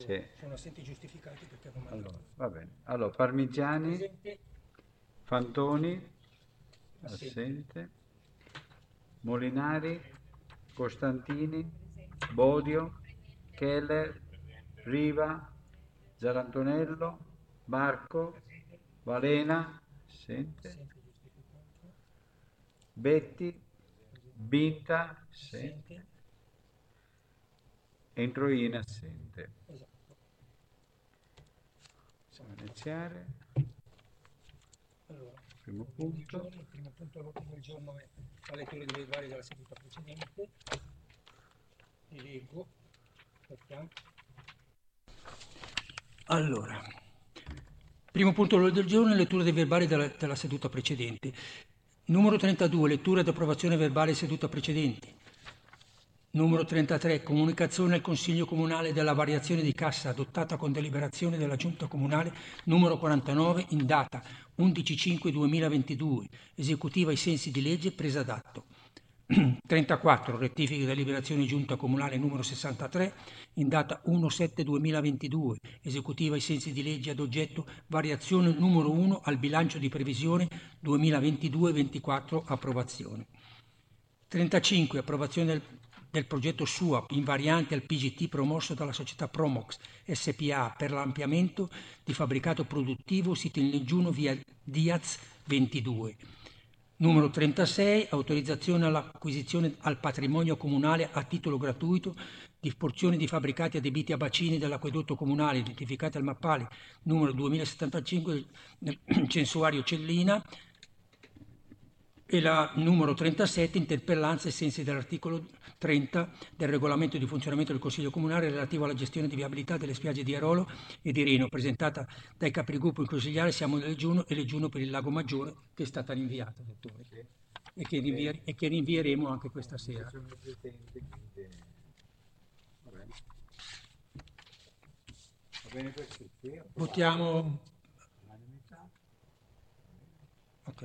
Sì. sono assenti giustificati perché non Allora, mancano. va bene. Allora, Parmigiani, Presente, Fantoni, assente. assente, Molinari, Costantini, Bodio, Keller, Riva, Zarantonello, Marco, Valena, assente, Assente giustificato, Betti, presente, Binta, assente, assente, Entroina, assente. esatto. Possiamo iniziare. Allora, Primo ordine del punto. giorno, il primo punto all'ordine del giorno è la lettura dei verbali della seduta precedente. Li leggo. Aspetta. Allora, primo punto all'ordine del giorno è lettura dei verbali della seduta precedente. Numero 32, lettura ed approvazione verbale seduta precedente. Numero 33, comunicazione al Consiglio Comunale della variazione di cassa adottata con deliberazione della Giunta Comunale numero 49 in data 11/5/2022, esecutiva ai sensi di legge presa d'atto. 34, rettifica di deliberazione Giunta Comunale numero 63 in data 1/7/2022, esecutiva ai sensi di legge ad oggetto variazione numero 1 al bilancio di previsione 2022-24, approvazione. 35. Approvazione del progetto SUAP invariante al PGT promosso dalla società Promox SPA per l'ampliamento di fabbricato produttivo sito in Leggiuno via Diaz 22. Numero 36. Autorizzazione all'acquisizione al patrimonio comunale a titolo gratuito di porzioni di fabbricati adibiti a bacini dell'acquedotto comunale identificati al mappale numero 2075 del censuario Cellina, e la numero 37, interpellanza ai sensi dell'articolo 30 del regolamento di funzionamento del Consiglio Comunale relativo alla gestione di viabilità delle spiagge di Arolo e di Reno, presentata dai capigruppo in consigliare Siamo nel Giuno e Leggiuno per il Lago Maggiore, che è stata rinviata, dottore, Sì. Bene. e che rinvieremo anche questa Non ci sera. sono presenti, quindi va bene. Va bene così, sì, approvato. Votiamo. Unanimità. Ok.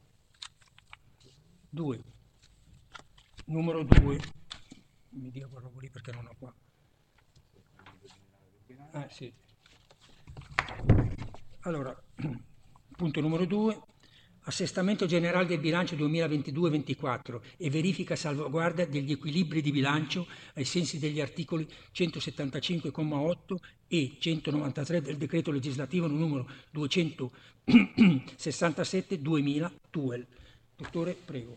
2. Numero 2. Mi dia quella roba lì perché non ho qua. Secondo generale del bilancio. Sì. Allora, punto numero 2, assestamento generale del bilancio 2022-24 e verifica salvaguardia degli equilibri di bilancio ai sensi degli articoli 175,8 e 193 del decreto legislativo numero 267/2002. Dottore, prego.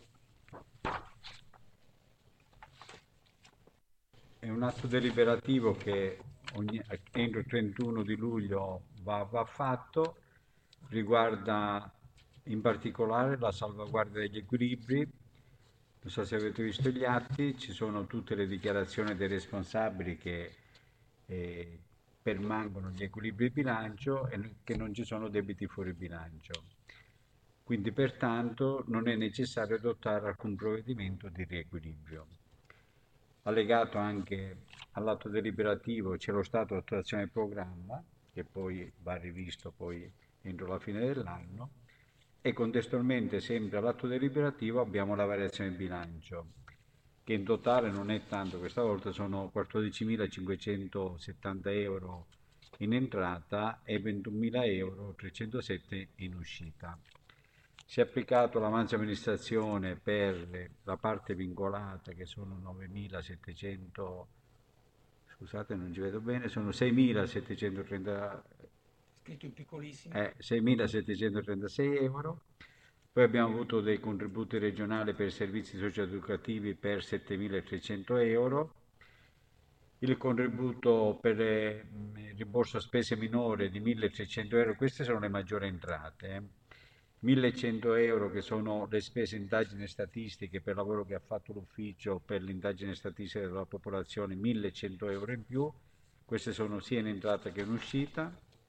È un atto deliberativo che entro il 31 di luglio va fatto, riguarda in particolare la salvaguardia degli equilibri. Non so se avete visto gli atti, ci sono tutte le dichiarazioni dei responsabili che eh, permangono gli equilibri di bilancio e che non ci sono debiti fuori bilancio. Quindi pertanto non è necessario adottare alcun provvedimento di riequilibrio. Allegato anche all'atto deliberativo c'è lo stato di attuazione del programma, che poi va rivisto poi entro la fine dell'anno, e contestualmente sempre all'atto deliberativo abbiamo la variazione di bilancio, che in totale non è tanto, questa volta sono 14.570 euro in entrata e 21.000 euro 307 in uscita. Si è applicato l'avanzo amministrazione per la parte vincolata che sono 9.700, scusate non ci vedo bene, sono 6.730, Scritto in piccolissimo. 6.736 euro. Poi abbiamo avuto dei contributi regionali per servizi socio-educativi per 7.300 euro, il contributo per il rimborso a spese minore di 1.300 euro, queste sono le maggiori entrate. 1.100 euro che sono le spese indagini statistiche per lavoro che ha fatto l'ufficio per l'indagine statistica della popolazione, 1.100 euro in più, queste sono sia in entrata che in uscita.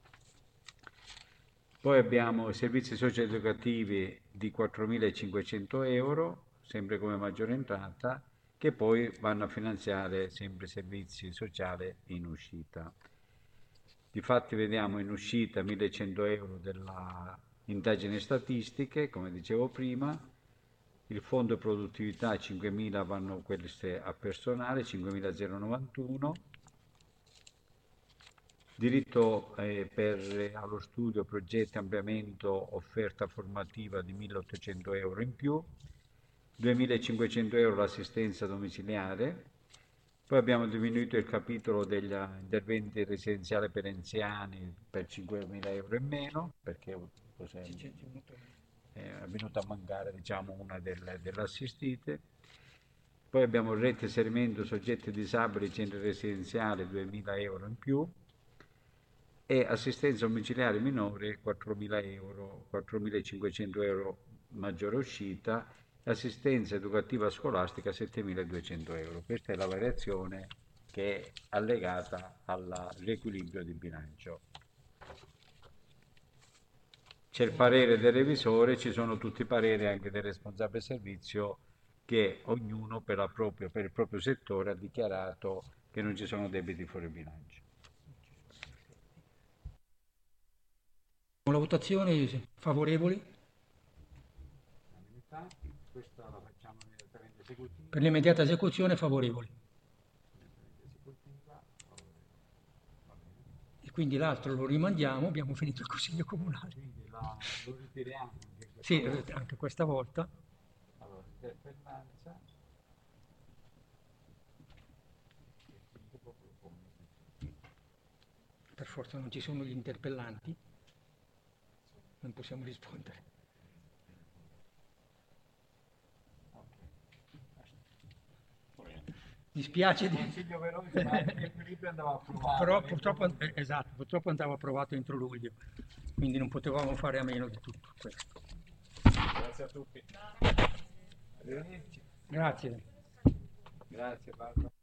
Poi abbiamo servizi socio-educativi di 4.500 euro, sempre come maggiore entrata, che poi vanno a finanziare sempre servizi sociali in uscita. Difatti vediamo in uscita 1.100 euro della indagini statistiche, come dicevo prima, il fondo produttività 5.000 vanno queste a personale, 5.091, Diritto allo studio, progetti, ampliamento, offerta formativa di 1.800 euro in più, 2.500 euro l'assistenza domiciliare. Poi abbiamo diminuito il capitolo degli interventi residenziali per anziani per 5.000 euro in meno, perché è venuta a mancare, diciamo, una delle assistite. Poi abbiamo rete inserimento soggetti disabili, centri residenziali, 2.000 euro in più, e assistenza domiciliare minore 4.000 euro, 4.500 euro maggiore uscita, e assistenza educativa scolastica 7.200 euro. Questa è la variazione che è allegata al riequilibrio di bilancio. C'è il parere del revisore, ci sono tutti i pareri anche del responsabile servizio, che ognuno per il proprio settore ha dichiarato che non ci sono debiti fuori bilancio. La votazione favorevoli? Questa la facciamo immediatamente esecutiva. Per l'immediata esecuzione favorevoli. E quindi l'altro lo rimandiamo, abbiamo finito il Consiglio Comunale. Quindi lo ritiriamo anche questa Sì, volta. anche questa volta. Allora, interpellanza. Per forza non ci sono gli interpellanti, non possiamo rispondere. Mi spiace di... Consiglio veloce, ma l'equilibrio andava approvato. Però purtroppo andava approvato entro luglio, quindi non potevamo fare a meno di tutto questo. Grazie a tutti. Arrivederci. Grazie. Grazie Paolo.